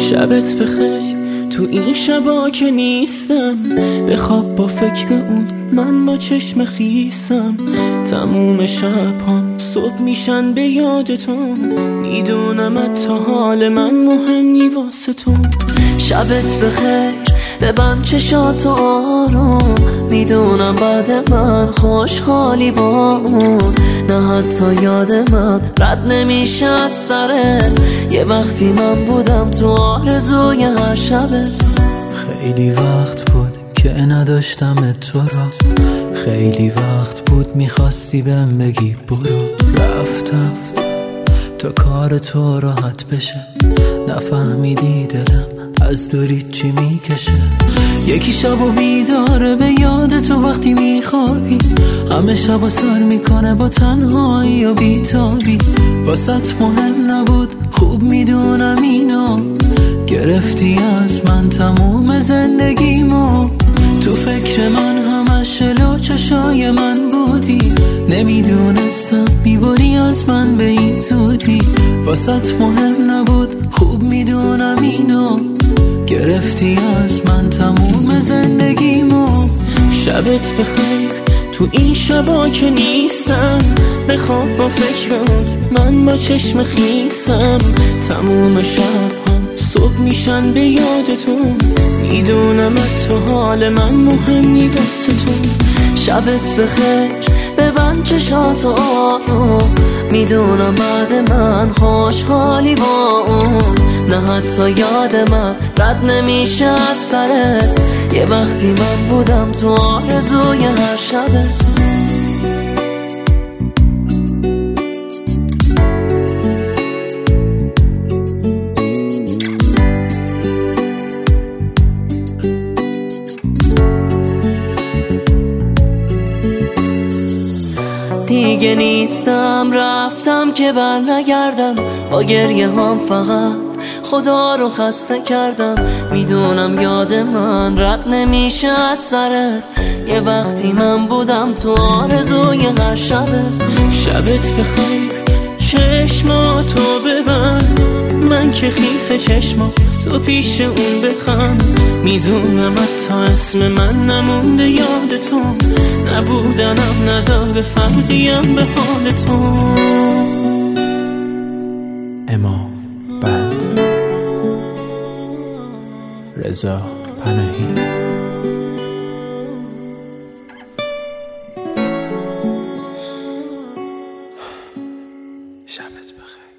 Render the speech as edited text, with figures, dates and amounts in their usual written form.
شبت بخیر تو این شبا که نیستم، بخواب با فکر اون من با چشم خیسم. تموم شب‌هام صبح میشن به یاد تو، میدونم تا حال من مهمی واسه تو. شبت بخیر ببند چشاتو آروم، میدونم بعد من خوشحالی با اون. نه حتی یاد من رد نمیشه از سرت، یه وقتی من بودم تو آرزوی هر شبت. خیلی وقت بود که نداشتم تو را، خیلی وقت بود میخواستی بهم بگی برو. رفتم تا کار تو راحت بشه، نفهمیدی دلم از دوری چی میکشه. یکی شبو بیداره به یاد تو وقتی میخوابی، همه شبو سر میکنه با تنهایی و بیتابی. واسط مهم نبود خوب میدونم اینو، گرفتی از من تموم زندگیمو. تو فکر من همش لو چشای من بودی، نمیدونستم میبری از من به این زودی. واسط مهم نبود خوب میدونم اینو، گرفتی از من تموم زندگیمو. شبت بخیر تو این شبا که نیستم، بخواب با فکر اون من با چشم خیسم. تموم شب‌هام صبح میشن به یاد تو، میدونم تو حال من مهمی واسه تو. شبت بخیر ببند چشاتو آروم، میدونم بعد من خوشحالی با اون. نه حتی یاد من رد نمیشه از سرت، یه وقتی من بودم تو آرزوی هر شبت. دیگه نیستم رفتم که بر نگردم، با گریه هم فقط خدا رو خسته کردم. میدونم یاد من رد نمیشه از سرت، یه وقتی من بودم تو آرزوی هر شبت. شبت بخیر چشماتو ببند، من که خیس چشماتو پیش اون بخند. میدونم حتی اسم من نمونده یاد تو، نبودنم نداره فرقیم به حال تو. امام بند رضا پناهی. شبت بخیر.